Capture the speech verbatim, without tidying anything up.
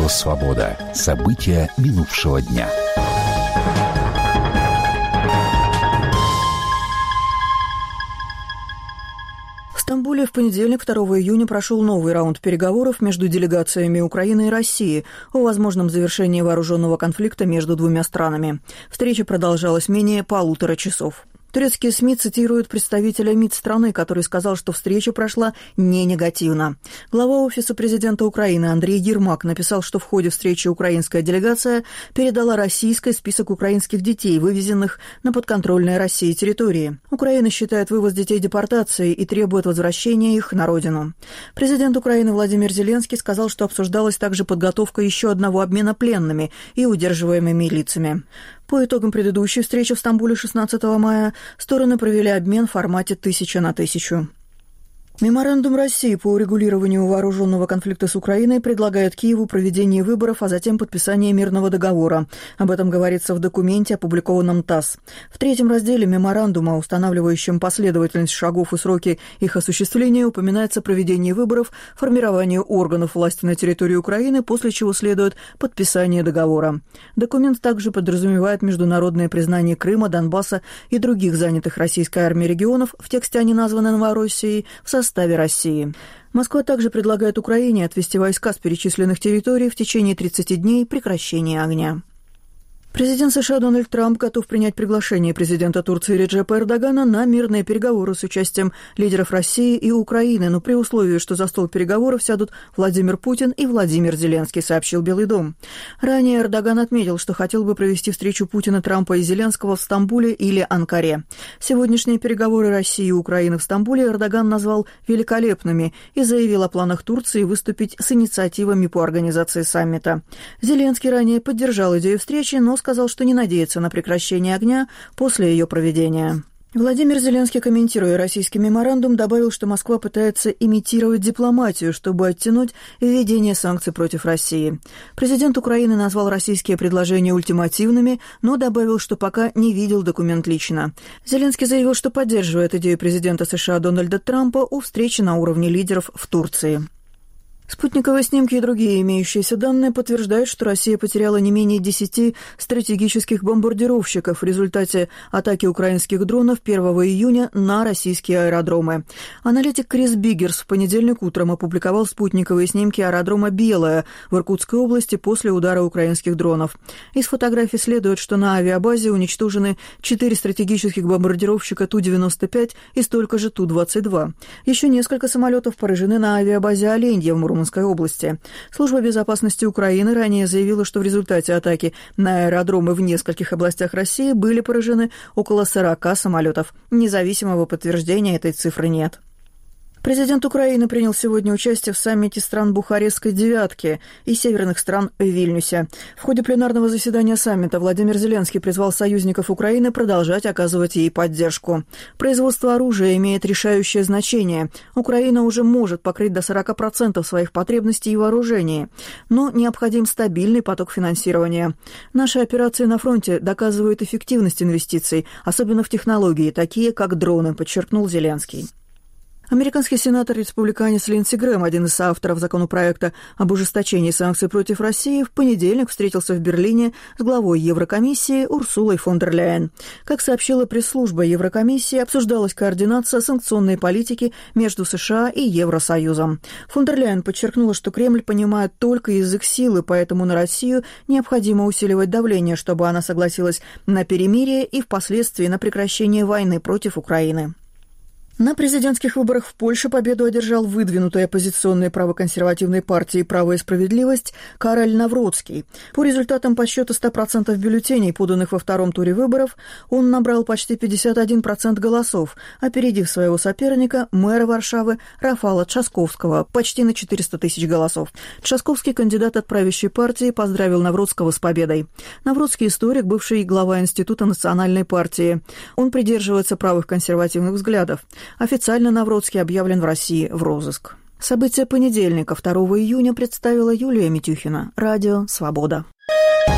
Радио «Свобода». События минувшего дня. В Стамбуле в понедельник, второго июня, прошел новый раунд переговоров между делегациями Украины и России о возможном завершении вооруженного конфликта между двумя странами. Встреча продолжалась менее полутора часов. Турецкие СМИ цитируют представителя МИД страны, который сказал, что встреча прошла не негативно. Глава Офиса президента Украины Андрей Ермак написал, что в ходе встречи украинская делегация передала российской список украинских детей, вывезенных на подконтрольные России территории. Украина считает вывоз детей депортацией и требует возвращения их на родину. Президент Украины Владимир Зеленский сказал, что обсуждалась также подготовка еще одного обмена пленными и удерживаемыми лицами. По итогам предыдущей встречи в Стамбуле шестнадцатого мая стороны провели обмен в формате тысяча на тысячу. Меморандум России по урегулированию вооруженного конфликта с Украиной предлагает Киеву проведение выборов, а затем подписание мирного договора. Об этом говорится в документе, опубликованном ТАСС. В третьем разделе меморандума, устанавливающем последовательность шагов и сроки их осуществления, упоминается проведение выборов, формирование органов власти на территории Украины, после чего следует подписание договора. Документ также подразумевает международное признание Крыма, Донбасса и других занятых российской армией регионов, в тексте они названы Новороссией, в составе В составе России. Москва также предлагает Украине отвести войска с перечисленных территорий в течение тридцати дней прекращения огня. Президент США Дональд Трамп готов принять приглашение президента Турции Реджепа Эрдогана на мирные переговоры с участием лидеров России и Украины, но при условии, что за стол переговоров сядут Владимир Путин и Владимир Зеленский, сообщил Белый дом. Ранее Эрдоган отметил, что хотел бы провести встречу Путина, Трампа и Зеленского в Стамбуле или Анкаре. Сегодняшние переговоры России и Украины в Стамбуле Эрдоган назвал великолепными и заявил о планах Турции выступить с инициативами по организации саммита. Зеленский ранее поддержал идею встречи, но сказал, что не надеется на прекращение огня после ее проведения. Владимир Зеленский, комментируя российский меморандум, добавил, что Москва пытается имитировать дипломатию, чтобы оттянуть введение санкций против России. Президент Украины назвал российские предложения ультимативными, но добавил, что пока не видел документ лично. Зеленский заявил, что поддерживает идею президента США Дональда Трампа о встрече на уровне лидеров в Турции. Спутниковые снимки и другие имеющиеся данные подтверждают, что Россия потеряла не менее десяти стратегических бомбардировщиков в результате атаки украинских дронов первого июня на российские аэродромы. Аналитик Крис Биггерс в понедельник утром опубликовал спутниковые снимки аэродрома «Белое» в Иркутской области после удара украинских дронов. Из фотографий следует, что на авиабазе уничтожены четыре стратегических бомбардировщика Ту девяносто пять и столько же Ту двадцать два. Еще несколько самолетов поражены на авиабазе «Оленье» в Мурманской области. Служба безопасности Украины ранее заявила, что в результате атаки на аэродромы в нескольких областях России были поражены около сорока самолетов. Независимого подтверждения этой цифры нет. Президент Украины принял сегодня участие в саммите стран Бухарестской девятки и северных стран в Вильнюсе. В ходе пленарного заседания саммита Владимир Зеленский призвал союзников Украины продолжать оказывать ей поддержку. Производство оружия имеет решающее значение. Украина уже может покрыть до сорока процентов своих потребностей в вооружении, но необходим стабильный поток финансирования. Наши операции на фронте доказывают эффективность инвестиций, особенно в технологии, такие как дроны, подчеркнул Зеленский. Американский сенатор-республиканец Линдси Грэм, один из соавторов законопроекта об ужесточении санкций против России, в понедельник встретился в Берлине с главой Еврокомиссии Урсулой фон дер Ляйен. Как сообщила пресс-служба Еврокомиссии, обсуждалась координация санкционной политики между США и Евросоюзом. Фон дер Ляйен подчеркнула, что Кремль понимает только язык силы, поэтому на Россию необходимо усиливать давление, чтобы она согласилась на перемирие и впоследствии на прекращение войны против Украины. На президентских выборах в Польше победу одержал выдвинутый оппозиционной правоконсервативной партией «Право и справедливость» Кароль Навроцкий. По результатам подсчета ста процентов бюллетеней, поданных во втором туре выборов, он набрал почти пятьдесят один процент голосов, опередив своего соперника, мэра Варшавы Рафала Трzaskowskiego, почти на четыреста тысяч голосов. Трzaskowski, кандидат от правящей партии, поздравил Навроцкого с победой. Навроцкий – историк, бывший глава Института национальной партии. Он придерживается правых консервативных взглядов. Официально Навроцкий объявлен в России в розыск. События понедельника, второго июня, представила Юлия Митюхина. Радио «Свобода».